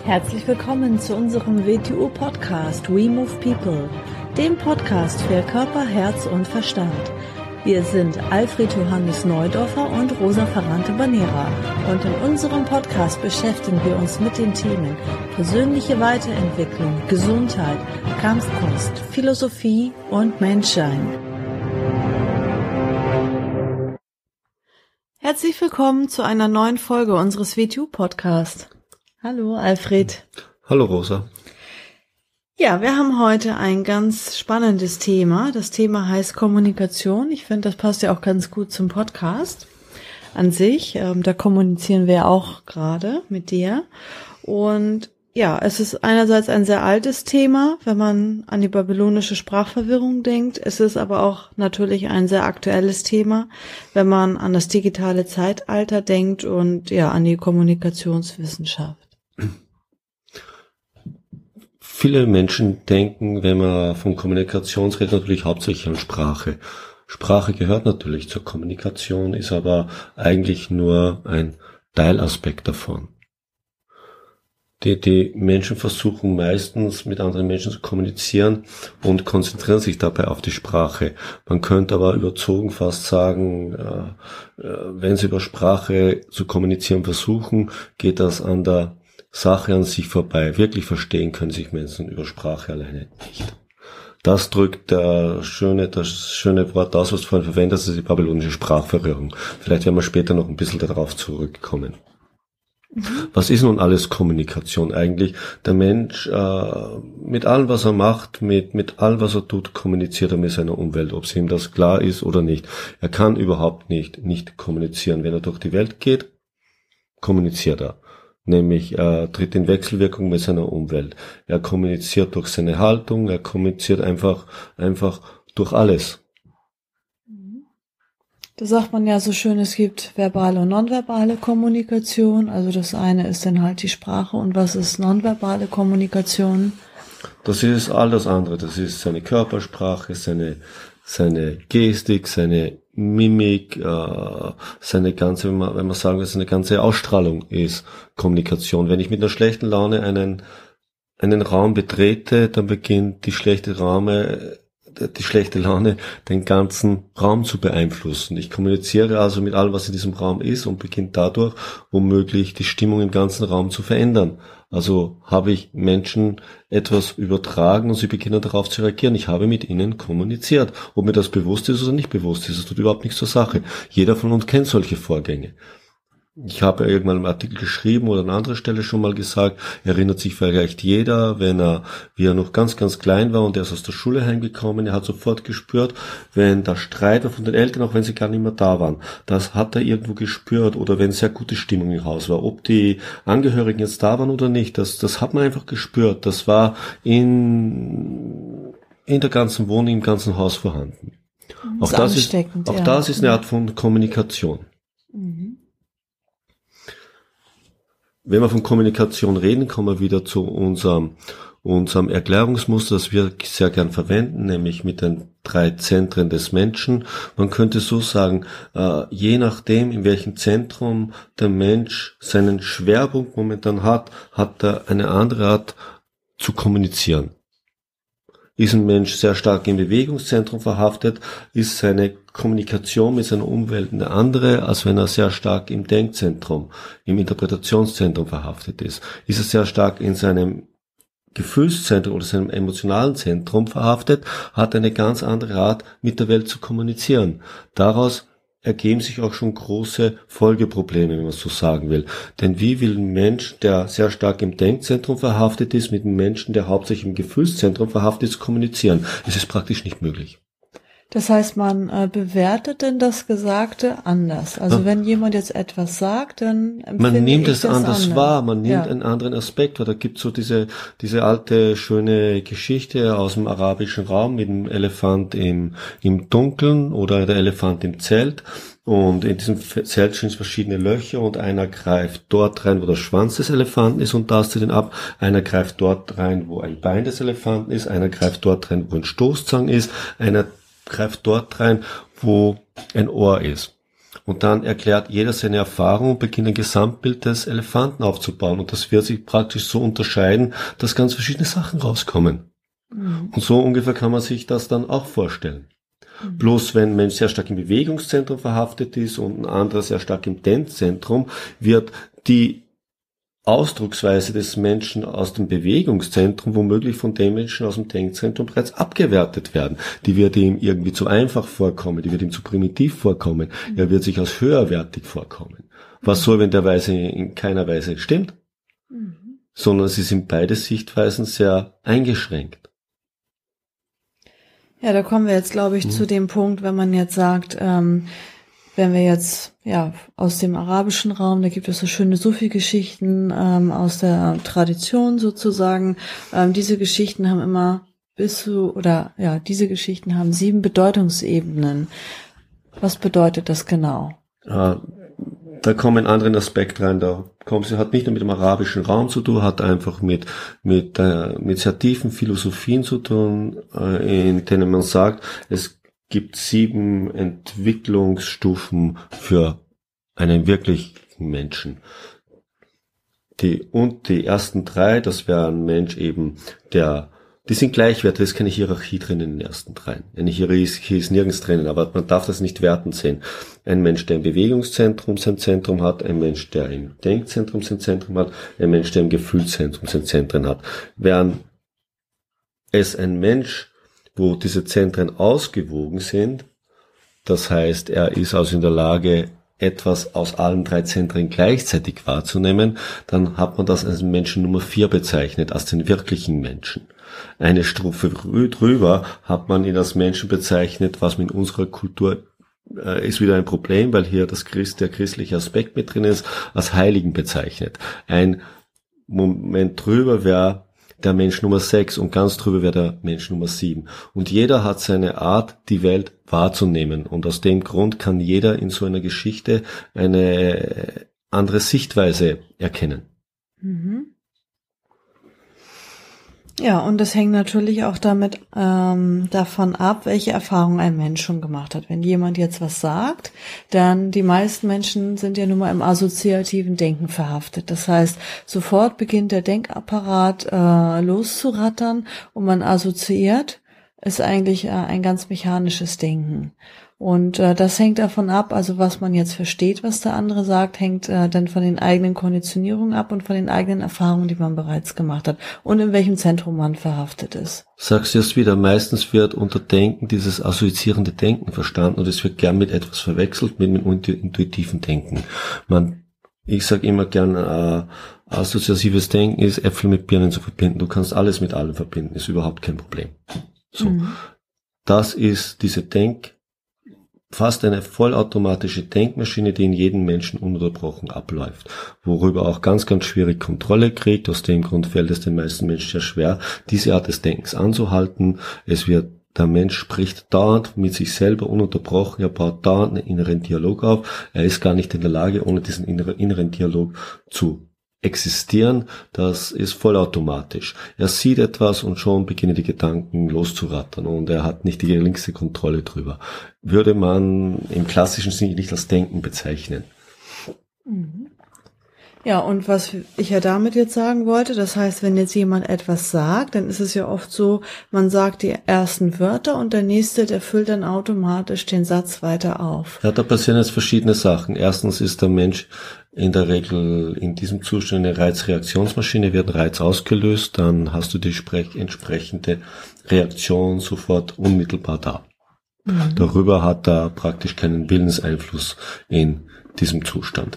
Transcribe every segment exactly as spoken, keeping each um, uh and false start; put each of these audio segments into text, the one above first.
Herzlich willkommen zu unserem W T U-Podcast We Move People, dem Podcast für Körper, Herz und Verstand. Wir sind Alfred Johannes Neudorfer und Rosa Ferrante-Banera und in unserem Podcast beschäftigen wir uns mit den Themen persönliche Weiterentwicklung, Gesundheit, Kampfkunst, Philosophie und Menschsein. Herzlich willkommen zu einer neuen Folge unseres W T U-Podcasts. Hallo Alfred. Hallo Rosa. Ja, wir haben heute ein ganz spannendes Thema. Das Thema heißt Kommunikation. Ich finde, das passt ja auch ganz gut zum Podcast an sich. Ähm, da kommunizieren wir auch gerade mit dir. Und ja, es ist einerseits ein sehr altes Thema, wenn man an die babylonische Sprachverwirrung denkt. Es ist aber auch natürlich ein sehr aktuelles Thema, wenn man an das digitale Zeitalter denkt und ja, an die Kommunikationswissenschaft. Viele Menschen denken, wenn man von Kommunikation redet, natürlich hauptsächlich an Sprache. Sprache gehört natürlich zur Kommunikation, ist aber eigentlich nur ein Teilaspekt davon. Die, die Menschen versuchen meistens mit anderen Menschen zu kommunizieren und konzentrieren sich dabei auf die Sprache. Man könnte aber überzogen fast sagen, äh, äh, wenn sie über Sprache zu kommunizieren versuchen, geht das an der Sache an sich vorbei. Wirklich verstehen können sich Menschen über Sprache alleine nicht. Das drückt der schöne, das schöne Wort aus, was du vorhin verwendet hast, die babylonische Sprachverwirrung. Vielleicht werden wir später noch ein bisschen darauf zurückkommen. Mhm. Was ist nun alles Kommunikation eigentlich? Der Mensch, äh, mit allem, was er macht, mit, mit allem, was er tut, kommuniziert er mit seiner Umwelt, ob es ihm das klar ist oder nicht. Er kann überhaupt nicht, nicht kommunizieren. Wenn er durch die Welt geht, kommuniziert er. Nämlich er tritt in Wechselwirkung mit seiner Umwelt. Er kommuniziert durch seine Haltung, er kommuniziert einfach einfach durch alles. Da sagt man ja so schön, es gibt verbale und nonverbale Kommunikation. Also das eine ist dann halt die Sprache. Und was ist nonverbale Kommunikation? Das ist all das andere. Das ist seine Körpersprache, seine seine Gestik, seine Mimik, äh, seine ganze, wenn man, wenn man sagen will, seine ganze Ausstrahlung ist Kommunikation. Wenn ich mit einer schlechten Laune einen einen Raum betrete, dann beginnt die schlechte Laune, die schlechte Laune den ganzen Raum zu beeinflussen. Ich kommuniziere also mit allem, was in diesem Raum ist und beginnt dadurch womöglich die Stimmung im ganzen Raum zu verändern. Also habe ich Menschen etwas übertragen und sie beginnen darauf zu reagieren. Ich habe mit ihnen kommuniziert. Ob mir das bewusst ist oder nicht bewusst ist, das tut überhaupt nichts zur Sache. Jeder von uns kennt solche Vorgänge. Ich habe irgendwann einen Artikel geschrieben oder an anderer Stelle schon mal gesagt, erinnert sich vielleicht jeder, wenn er, wie er noch ganz, ganz klein war und er ist aus der Schule heimgekommen, er hat sofort gespürt, wenn der Streit war von den Eltern, auch wenn sie gar nicht mehr da waren, das hat er irgendwo gespürt, oder wenn sehr gute Stimmung im Haus war, ob die Angehörigen jetzt da waren oder nicht, das, das hat man einfach gespürt, das war in, in der ganzen Wohnung, im ganzen Haus vorhanden. Das auch das ist, auch ja. das ist eine Art von Kommunikation. Mhm. Wenn wir von Kommunikation reden, kommen wir wieder zu unserem, unserem Erklärungsmuster, das wir sehr gern verwenden, nämlich mit den drei Zentren des Menschen. Man könnte so sagen, äh, je nachdem, in welchem Zentrum der Mensch seinen Schwerpunkt momentan hat, hat er eine andere Art zu kommunizieren. Ist ein Mensch sehr stark im Bewegungszentrum verhaftet, ist seine Kommunikation mit seiner Umwelt eine andere, als wenn er sehr stark im Denkzentrum, im Interpretationszentrum verhaftet ist. Ist er sehr stark in seinem Gefühlszentrum oder seinem emotionalen Zentrum verhaftet, hat eine ganz andere Art, mit der Welt zu kommunizieren. Daraus ergeben sich auch schon große Folgeprobleme, wenn man so sagen will. Denn wie will ein Mensch, der sehr stark im Denkzentrum verhaftet ist, mit einem Menschen, der hauptsächlich im Gefühlszentrum verhaftet ist, kommunizieren? Es ist praktisch nicht möglich. Das heißt, man äh, bewertet denn das Gesagte anders. Also ja. wenn jemand jetzt etwas sagt, dann empfinde Man nimmt ich es das anders anders. wahr, man nimmt ja. einen anderen Aspekt wahr. Da gibt's so diese diese alte schöne Geschichte aus dem arabischen Raum mit dem Elefant im im Dunkeln oder der Elefant im Zelt. Und in diesem Zelt sind verschiedene Löcher und einer greift dort rein, wo der Schwanz des Elefanten ist und tastet ihn ab. Einer greift dort rein, wo ein Bein des Elefanten ist. Einer greift dort rein, wo ein Stoßzahn ist. Einer greift dort rein, wo ein Ohr ist. Und dann erklärt jeder seine Erfahrung und beginnt ein Gesamtbild des Elefanten aufzubauen. Und das wird sich praktisch so unterscheiden, dass ganz verschiedene Sachen rauskommen. Mhm. Und so ungefähr kann man sich das dann auch vorstellen. Mhm. Bloß wenn ein Mensch sehr stark im Bewegungszentrum verhaftet ist und ein anderer sehr stark im Denkzentrum, wird die Ausdrucksweise des Menschen aus dem Bewegungszentrum womöglich von dem Menschen aus dem Denkzentrum bereits abgewertet werden. Die wird ihm irgendwie zu einfach vorkommen, die wird ihm zu primitiv vorkommen, mhm. er wird sich als höherwertig vorkommen. Was soll, wenn der Weise in keiner Weise stimmt? Mhm. Sondern sie sind beide Sichtweisen sehr eingeschränkt. Ja, da kommen wir jetzt, glaube ich, mhm. zu dem Punkt, wenn man jetzt sagt, ähm, wenn wir jetzt ja aus dem arabischen Raum, da gibt es so schöne Sufi-Geschichten ähm, aus der Tradition sozusagen. Ähm, diese Geschichten haben immer bis zu, oder ja, diese Geschichten haben sieben Bedeutungsebenen. Was bedeutet das genau? Ja, da kommen einen anderen Aspekt rein. Da kommt sie hat nicht nur mit dem arabischen Raum zu tun, hat einfach mit mit äh, mit sehr tiefen Philosophien zu tun, äh, in denen man sagt, es gibt sieben Entwicklungsstufen für einen wirklichen Menschen. Die, und die ersten drei, das wäre ein Mensch eben, der, die sind gleichwertig, es ist keine Hierarchie drin in den ersten dreien. Eine Hierarchie ist nirgends drinnen, aber man darf das nicht wertend sehen. Ein Mensch, der im Bewegungszentrum sein Zentrum hat, ein Mensch, der im Denkzentrum sein Zentrum hat, ein Mensch, der im Gefühlszentrum sein Zentrum hat. Während es ein Mensch, wo diese Zentren ausgewogen sind, das heißt, er ist also in der Lage, etwas aus allen drei Zentren gleichzeitig wahrzunehmen, dann hat man das als Menschen Nummer vier bezeichnet, als den wirklichen Menschen. Eine Stufe drüber hat man ihn als Menschen bezeichnet, was in unserer Kultur äh, ist wieder ein Problem, weil hier das Christ, der christliche Aspekt mit drin ist, als Heiligen bezeichnet. Ein Moment drüber wäre der Mensch Nummer sechs und ganz drüber wäre der Mensch Nummer sieben. Und jeder hat seine Art, die Welt wahrzunehmen. Und aus dem Grund kann jeder in so einer Geschichte eine andere Sichtweise erkennen. Mhm. Ja, und das hängt natürlich auch damit ähm, davon ab, welche Erfahrung ein Mensch schon gemacht hat. Wenn jemand jetzt was sagt, dann die meisten Menschen sind ja nun mal im assoziativen Denken verhaftet. Das heißt, sofort beginnt der Denkapparat äh, loszurattern und man assoziiert, ist eigentlich äh, ein ganz mechanisches Denken. Und äh, das hängt davon ab, also was man jetzt versteht, was der andere sagt, hängt äh, dann von den eigenen Konditionierungen ab und von den eigenen Erfahrungen, die man bereits gemacht hat und in welchem Zentrum man verhaftet ist. Sagst du jetzt wieder, meistens wird unter Denken dieses assoziierende Denken verstanden und es wird gern mit etwas verwechselt, mit dem intuitiven Denken. Man, ich sage immer gern, äh, assoziatives Denken ist Äpfel mit Birnen zu verbinden. Du kannst alles mit allem verbinden, ist überhaupt kein Problem. So, mhm. Das ist diese Denk fast eine vollautomatische Denkmaschine, die in jedem Menschen ununterbrochen abläuft, worüber auch ganz, ganz schwierig Kontrolle kriegt. Aus dem Grund fällt es den meisten Menschen sehr schwer, diese Art des Denkens anzuhalten. Es wird, der Mensch spricht dauernd mit sich selber ununterbrochen, er baut dauernd einen inneren Dialog auf. Er ist gar nicht in der Lage, ohne diesen inneren, inneren Dialog zu existieren. Das ist vollautomatisch. Er sieht etwas und schon beginnen die Gedanken loszurattern und er hat nicht die geringste Kontrolle drüber. Würde man im klassischen Sinne nicht als Denken bezeichnen. Mhm. Ja, und was ich ja damit jetzt sagen wollte, das heißt, wenn jetzt jemand etwas sagt, dann ist es ja oft so, man sagt die ersten Wörter und der nächste, der füllt dann automatisch den Satz weiter auf. Ja, da passieren jetzt verschiedene Sachen. Erstens ist der Mensch in der Regel in diesem Zustand eine Reizreaktionsmaschine, wird ein Reiz ausgelöst, dann hast du die entsprechende Reaktion sofort unmittelbar da. Mhm. Darüber hat er praktisch keinen Willenseinfluss in diesem Zustand.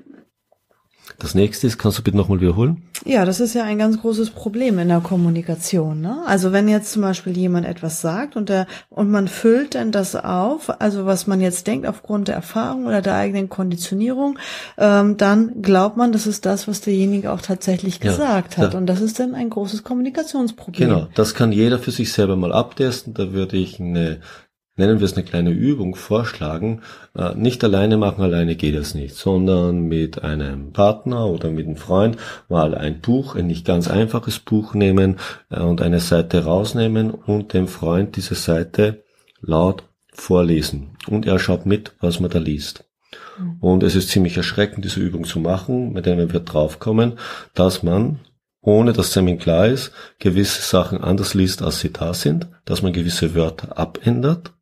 Das nächste ist, kannst du bitte nochmal wiederholen? Ja, das ist ja ein ganz großes Problem in der Kommunikation, ne? Also wenn jetzt zum Beispiel jemand etwas sagt und der, und man füllt dann das auf, also was man jetzt denkt aufgrund der Erfahrung oder der eigenen Konditionierung, ähm, dann glaubt man, das ist das, was derjenige auch tatsächlich gesagt ja, hat. Ja. Und das ist dann ein großes Kommunikationsproblem. Genau, das kann jeder für sich selber mal abtesten. Da würde ich eine nennen wir es eine kleine Übung, vorschlagen. Äh, nicht alleine machen, alleine geht es nicht, sondern mit einem Partner oder mit einem Freund mal ein Buch, ein nicht ganz einfaches Buch nehmen äh, und eine Seite rausnehmen und dem Freund diese Seite laut vorlesen. Und er schaut mit, was man da liest. Mhm. Und es ist ziemlich erschreckend, diese Übung zu machen, mit der wir draufkommen, dass man, ohne dass es einem klar ist, gewisse Sachen anders liest, als sie da sind, dass man gewisse Wörter abändert.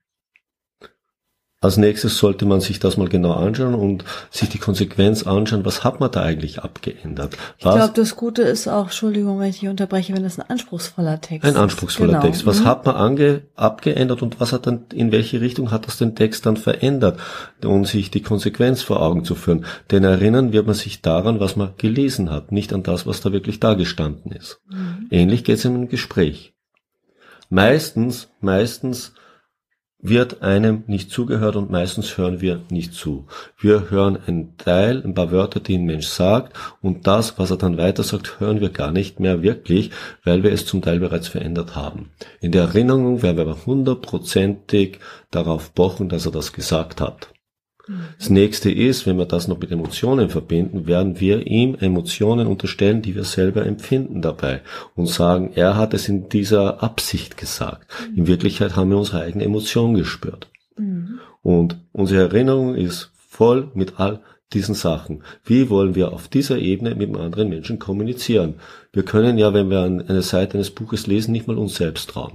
Als nächstes sollte man sich das mal genau anschauen und sich die Konsequenz anschauen, was hat man da eigentlich abgeändert. Was, ich glaube, das Gute ist auch, Entschuldigung, wenn ich dich unterbreche, wenn das ein anspruchsvoller Text ist. Ein anspruchsvoller genau. Text. Was mhm. hat man ange, abgeändert und was hat dann, in welche Richtung hat das den Text dann verändert, um sich die Konsequenz vor Augen zu führen. Denn erinnern wird man sich daran, was man gelesen hat, nicht an das, was da wirklich da gestanden ist. Mhm. Ähnlich geht es in einem Gespräch. Meistens, meistens wird einem nicht zugehört und meistens hören wir nicht zu. Wir hören einen Teil, ein paar Wörter, die ein Mensch sagt und das, was er dann weiter sagt, hören wir gar nicht mehr wirklich, weil wir es zum Teil bereits verändert haben. In der Erinnerung werden wir aber hundertprozentig darauf pochen, dass er das gesagt hat. Das nächste ist, wenn wir das noch mit Emotionen verbinden, werden wir ihm Emotionen unterstellen, die wir selber empfinden dabei und sagen, er hat es in dieser Absicht gesagt. In Wirklichkeit haben wir unsere eigene Emotion gespürt. Mhm. Und unsere Erinnerung ist voll mit all diesen Sachen. Wie wollen wir auf dieser Ebene mit einem anderen Menschen kommunizieren? Wir können ja, wenn wir eine Seite eines Buches lesen, nicht mal uns selbst trauen.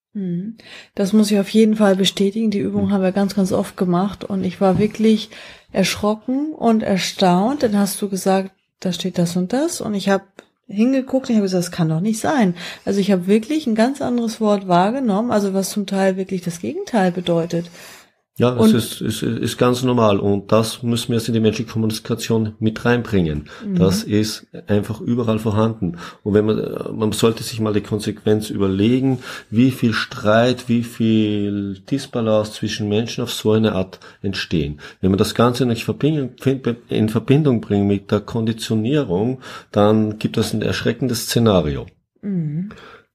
Das muss ich auf jeden Fall bestätigen. Die Übung haben wir ganz, ganz oft gemacht und ich war wirklich erschrocken und erstaunt. Dann hast du gesagt, da steht das und das und ich habe hingeguckt und ich habe gesagt, das kann doch nicht sein. Also ich habe wirklich ein ganz anderes Wort wahrgenommen, also was zum Teil wirklich das Gegenteil bedeutet. Ja, es ist, ist, ist ganz normal und das müssen wir jetzt in die menschliche Kommunikation mit reinbringen. Mhm. Das ist einfach überall vorhanden. Und wenn man, man sollte sich mal die Konsequenz überlegen, wie viel Streit, wie viel Disbalance zwischen Menschen auf so eine Art entstehen. Wenn man das Ganze nicht in Verbindung bringt mit der Konditionierung, dann gibt es ein erschreckendes Szenario. Mhm.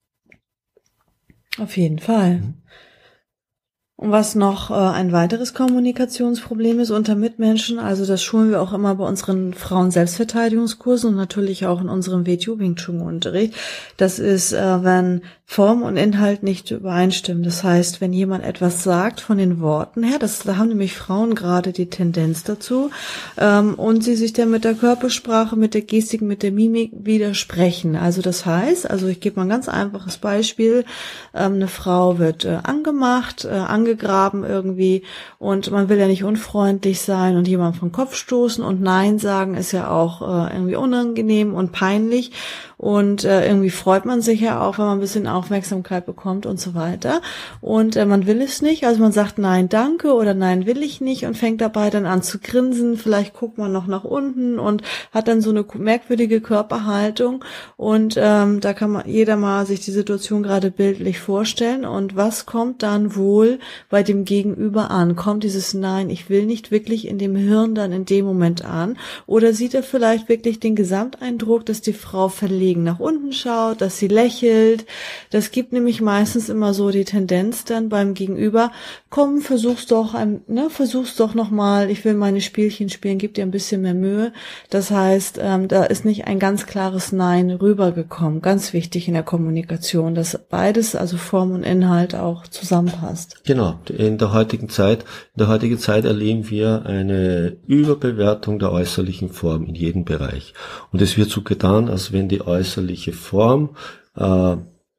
Auf jeden Fall. Mhm. Und was noch äh, ein weiteres Kommunikationsproblem ist unter Mitmenschen, also das schulen wir auch immer bei unseren Frauen-Selbstverteidigungskursen und natürlich auch in unserem W T U Wing Chun Unterricht, das ist, äh, wenn Form und Inhalt nicht übereinstimmen. Das heißt, wenn jemand etwas sagt von den Worten her, das, da haben nämlich Frauen gerade die Tendenz dazu, ähm, und sie sich dann mit der Körpersprache, mit der Gestik, mit der Mimik widersprechen. Also das heißt, also ich gebe mal ein ganz einfaches Beispiel, ähm, eine Frau wird äh, angemacht, äh, angegraben irgendwie und man will ja nicht unfreundlich sein und jemand vom Kopf stoßen und Nein sagen ist ja auch äh, irgendwie unangenehm und peinlich. Und äh, irgendwie freut man sich ja auch, wenn man ein bisschen Aufmerksamkeit bekommt und so weiter. Und äh, man will es nicht, also man sagt Nein, danke oder Nein, will ich nicht und fängt dabei dann an zu grinsen. Vielleicht guckt man noch nach unten und hat dann so eine merkwürdige Körperhaltung. Und ähm, da kann man jeder mal sich die Situation gerade bildlich vorstellen. Und was kommt dann wohl bei dem Gegenüber an? Kommt dieses Nein, ich will nicht wirklich in dem Hirn dann in dem Moment an? Oder sieht er vielleicht wirklich den Gesamteindruck, dass die Frau verlegen nach unten schaut, dass sie lächelt? Das gibt nämlich meistens immer so die Tendenz dann beim Gegenüber, komm, versuch's doch, ne, versuch's doch nochmal, ich will meine Spielchen spielen, gib dir ein bisschen mehr Mühe. Das heißt, ähm, da ist nicht ein ganz klares Nein rübergekommen. Ganz wichtig in der Kommunikation, dass beides, also Form und Inhalt, auch zusammenpasst. Genau, in der heutigen Zeit, in der heutigen Zeit erleben wir eine Überbewertung der äußerlichen Form in jedem Bereich. Und es wird so getan, als wenn die äußerliche Form äh,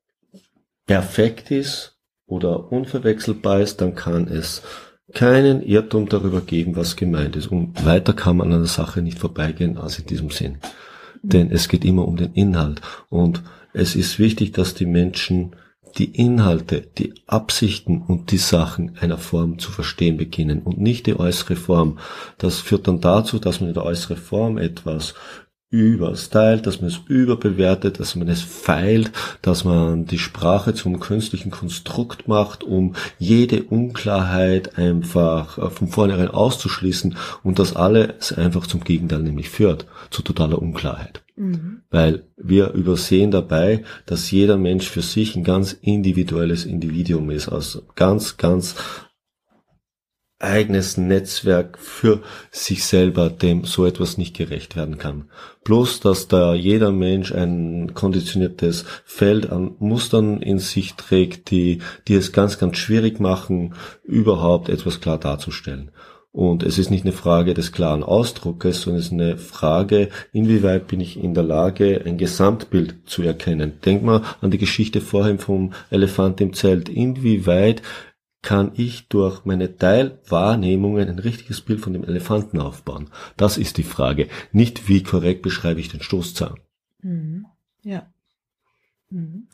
perfekt ist oder unverwechselbar ist, dann kann es keinen Irrtum darüber geben, was gemeint ist. Und weiter kann man an der Sache nicht vorbeigehen als in diesem Sinn. Mhm. Denn es geht immer um den Inhalt. Und es ist wichtig, dass die Menschen die Inhalte, die Absichten und die Sachen einer Form zu verstehen beginnen und nicht die äußere Form. Das führt dann dazu, dass man in der äußeren Form etwas überstylt, dass man es überbewertet, dass man es feilt, dass man die Sprache zum künstlichen Konstrukt macht, um jede Unklarheit einfach von vornherein auszuschließen und das alles einfach zum Gegenteil nämlich führt, zu totaler Unklarheit. Mhm. Weil wir übersehen dabei, dass jeder Mensch für sich ein ganz individuelles Individuum ist, also ganz, ganz eigenes Netzwerk für sich selber, dem so etwas nicht gerecht werden kann. Bloß, dass da jeder Mensch ein konditioniertes Feld an Mustern in sich trägt, die, die es ganz, ganz schwierig machen, überhaupt etwas klar darzustellen. Und es ist nicht eine Frage des klaren Ausdruckes, sondern es ist eine Frage, inwieweit bin ich in der Lage, ein Gesamtbild zu erkennen. Denk mal an die Geschichte vorhin vom Elefant im Zelt. Inwieweit kann ich durch meine Teilwahrnehmungen ein richtiges Bild von dem Elefanten aufbauen? Das ist die Frage. Nicht, wie korrekt beschreibe ich den Stoßzahn. Mhm. Ja. Mhm.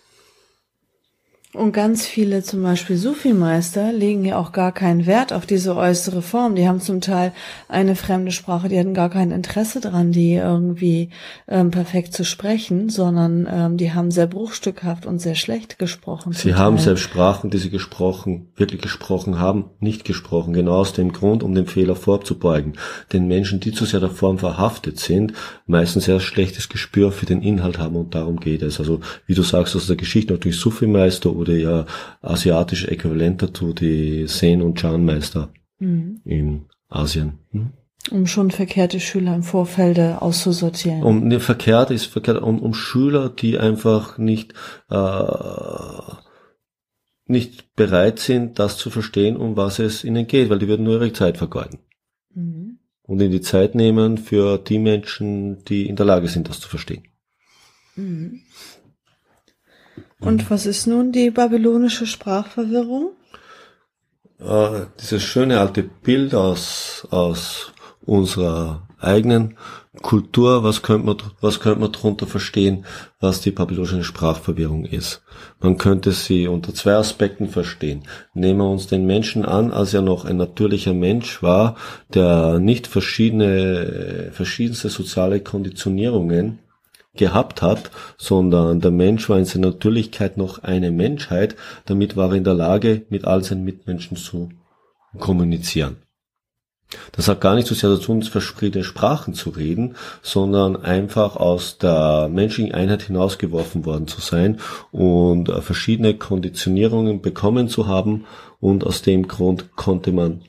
Und ganz viele, zum Beispiel Sufi-Meister, legen ja auch gar keinen Wert auf diese äußere Form. Die haben zum Teil eine fremde Sprache, die hatten gar kein Interesse daran, die irgendwie ähm, perfekt zu sprechen, sondern ähm, die haben sehr bruchstückhaft und sehr schlecht gesprochen. Sie haben selbst Sprachen, die sie gesprochen, wirklich gesprochen haben, nicht gesprochen. Genau aus dem Grund, um den Fehler vorzubeugen. Den Menschen, die zu sehr der Form verhaftet sind, meistens sehr schlechtes Gespür für den Inhalt haben, und darum geht es. Also, wie du sagst, aus der Geschichte natürlich Sufi-Meister oder ja asiatische Äquivalent dazu, die Zen- und Chan-Meister mhm. in Asien. Hm? Um schon verkehrte Schüler im Vorfeld auszusortieren. Um ne, verkehrt ist verkehrt, um, um Schüler, die einfach nicht äh, nicht bereit sind, das zu verstehen, um was es ihnen geht, weil die würden nur ihre Zeit vergeuden. Mhm. Und ihnen die Zeit nehmen für die Menschen, die in der Lage sind, das zu verstehen. Mhm. Und was ist nun die babylonische Sprachverwirrung? Äh, dieses schöne alte Bild aus aus unserer eigenen Kultur, was könnte man was könnte man darunter verstehen, was die babylonische Sprachverwirrung ist? Man könnte sie unter zwei Aspekten verstehen. Nehmen wir uns den Menschen an, als er noch ein natürlicher Mensch war, der nicht verschiedene verschiedenste soziale Konditionierungen gehabt hat, sondern der Mensch war in seiner Natürlichkeit noch eine Menschheit, damit war er in der Lage, mit all seinen Mitmenschen zu kommunizieren. Das hat gar nicht so sehr dazu, um verschiedene Sprachen zu reden, sondern einfach aus der menschlichen Einheit hinausgeworfen worden zu sein und verschiedene Konditionierungen bekommen zu haben, und aus dem Grund konnte man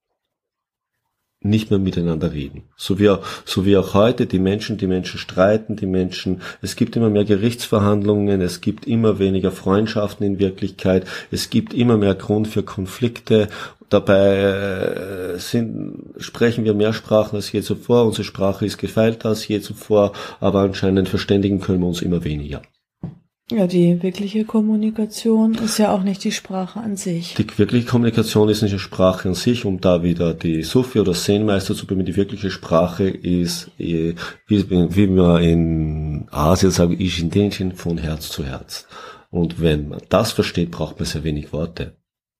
nicht mehr miteinander reden. So wie, so wie auch heute die Menschen, die Menschen streiten, die Menschen, es gibt immer mehr Gerichtsverhandlungen, es gibt immer weniger Freundschaften in Wirklichkeit, es gibt immer mehr Grund für Konflikte. Dabei sind, sprechen wir mehr Sprachen als je zuvor, unsere Sprache ist gefeilter als je zuvor, aber anscheinend verständigen können wir uns immer weniger. Ja, die wirkliche Kommunikation ist ja auch nicht die Sprache an sich. Die wirkliche Kommunikation ist nicht die Sprache an sich, um da wieder die Sufi- oder Zen-Meister zu bemühen. Die wirkliche Sprache ist, wie, wie man in Asien sagt, Ishin-Denshin, von Herz zu Herz. Und wenn man das versteht, braucht man sehr wenig Worte.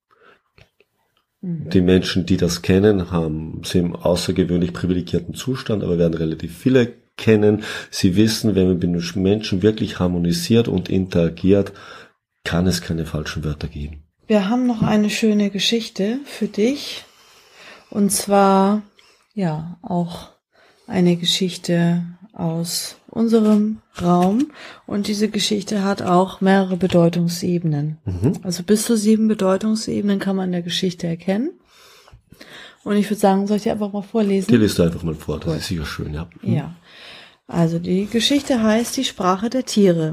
Mhm. Die Menschen, die das kennen, haben, sind im außergewöhnlich privilegierten Zustand, aber werden relativ viele kennen. Sie wissen, wenn man mit Menschen wirklich harmonisiert und interagiert, kann es keine falschen Wörter geben. Wir haben noch eine schöne Geschichte für dich. Und zwar, ja, auch eine Geschichte aus unserem Raum. Und diese Geschichte hat auch mehrere Bedeutungsebenen. Mhm. Also bis zu sieben Bedeutungsebenen kann man in der Geschichte erkennen. Und ich würde sagen, soll ich dir einfach mal vorlesen? Die liest du einfach mal vor, das cool. ist sicher schön, ja. Mhm. Ja. Also die Geschichte heißt die Sprache der Tiere.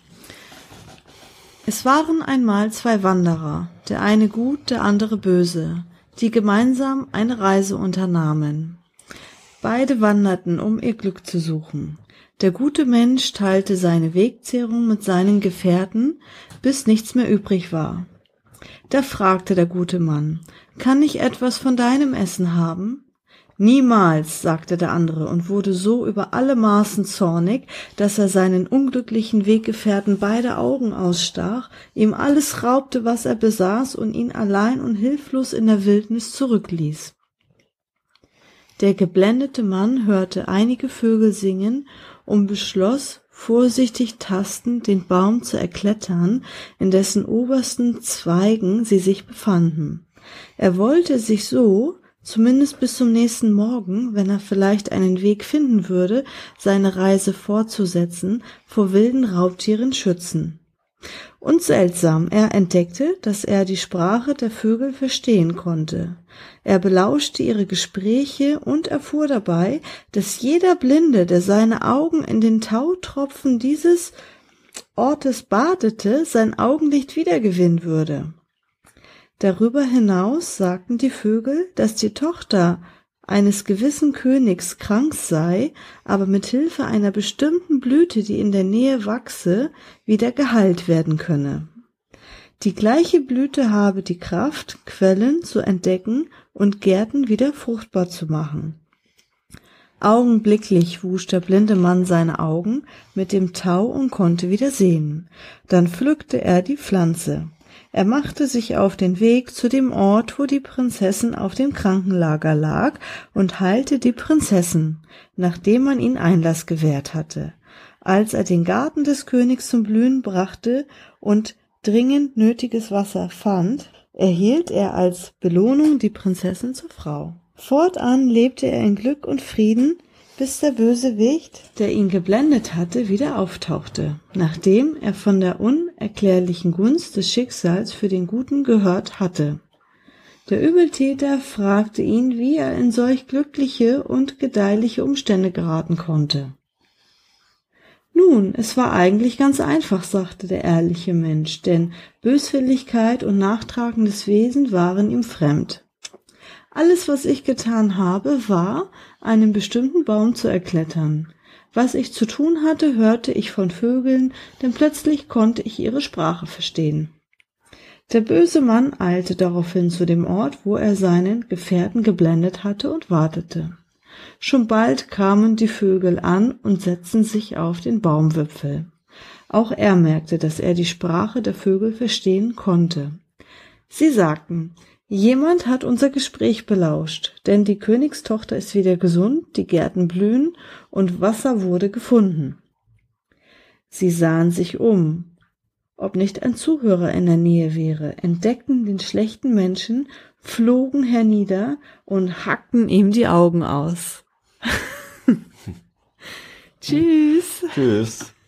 Es waren einmal zwei Wanderer, der eine gut, der andere böse, die gemeinsam eine Reise unternahmen. Beide wanderten, um ihr Glück zu suchen. Der gute Mensch teilte seine Wegzehrung mit seinen Gefährten, bis nichts mehr übrig war. Da fragte der gute Mann: Kann ich etwas von deinem Essen haben? Niemals, sagte der andere und wurde so über alle Maßen zornig, dass er seinen unglücklichen Weggefährten beide Augen ausstach, ihm alles raubte, was er besaß, und ihn allein und hilflos in der Wildnis zurückließ. Der geblendete Mann hörte einige Vögel singen und beschloss, vorsichtig tastend den Baum zu erklettern, in dessen obersten Zweigen sie sich befanden. Er wollte sich so, zumindest bis zum nächsten Morgen, wenn er vielleicht einen Weg finden würde, seine Reise fortzusetzen, vor wilden Raubtieren schützen. Und seltsam, er entdeckte, dass er die Sprache der Vögel verstehen konnte. Er belauschte ihre Gespräche und erfuhr dabei, dass jeder Blinde, der seine Augen in den Tautropfen dieses Ortes badete, sein Augenlicht wiedergewinnen würde. Darüber hinaus sagten die Vögel, dass die Tochter eines gewissen Königs krank sei, aber mit Hilfe einer bestimmten Blüte, die in der Nähe wachse, wieder geheilt werden könne. Die gleiche Blüte habe die Kraft, Quellen zu entdecken und Gärten wieder fruchtbar zu machen. Augenblicklich wusch der blinde Mann seine Augen mit dem Tau und konnte wieder sehen. Dann pflückte er die Pflanze. Er machte sich auf den Weg zu dem Ort, wo die Prinzessin auf dem Krankenlager lag, und heilte die Prinzessin, nachdem man ihn Einlass gewährt hatte. Als er den Garten des Königs zum Blühen brachte und dringend nötiges Wasser fand, erhielt er als Belohnung die Prinzessin zur Frau. Fortan lebte er in Glück und Frieden, bis der Bösewicht, der ihn geblendet hatte, wieder auftauchte, nachdem er von der unerklärlichen Gunst des Schicksals für den Guten gehört hatte. Der Übeltäter fragte ihn, wie er in solch glückliche und gedeihliche Umstände geraten konnte. Nun, es war eigentlich ganz einfach, sagte der ehrliche Mensch, denn Böswilligkeit und nachtragendes Wesen waren ihm fremd. Alles, was ich getan habe, war, einen bestimmten Baum zu erklettern. Was ich zu tun hatte, hörte ich von Vögeln, denn plötzlich konnte ich ihre Sprache verstehen. Der böse Mann eilte daraufhin zu dem Ort, wo er seinen Gefährten geblendet hatte, und wartete. Schon bald kamen die Vögel an und setzten sich auf den Baumwipfel. Auch er merkte, dass er die Sprache der Vögel verstehen konnte. Sie sagten: Jemand hat unser Gespräch belauscht, denn die Königstochter ist wieder gesund, die Gärten blühen und Wasser wurde gefunden. Sie sahen sich um, ob nicht ein Zuhörer in der Nähe wäre, entdeckten den schlechten Menschen, flogen hernieder und hackten ihm die Augen aus. Tschüss. Tschüss.